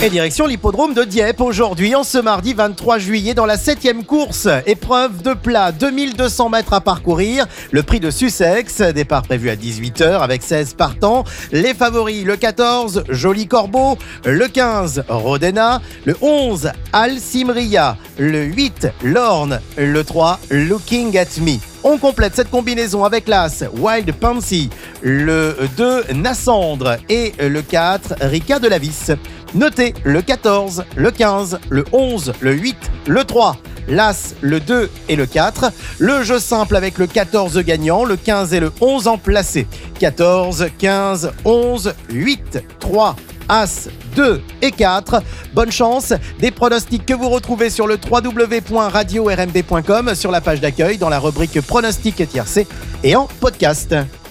Et direction l'hippodrome de Dieppe aujourd'hui, en ce mardi 23 juillet, dans la 7e course. Épreuve de plat, 2200 mètres à parcourir. Le prix de Sussex, départ prévu à 18h avec 16 partants. Les favoris, le 14, Joli Corbeau. Le 15, Rodena. Le 11, Alcimria. Le 8, Lorne. Le 3, Looking at Me. On complète cette combinaison avec l'As Wild Pansy, le 2 Nassandre et le 4 Rica de la Vis. Notez le 14, le 15, le 11, le 8, le 3, l'As, le 2 et le 4. Le jeu simple avec le 14 gagnant, le 15 et le 11 en placé. 14, 15, 11, 8, 3, As, 2 et 4. Bonne chance. Des pronostics que vous retrouvez sur le www.radio-rmb.com, sur la page d'accueil, dans la rubrique pronostics tiercé et en podcast.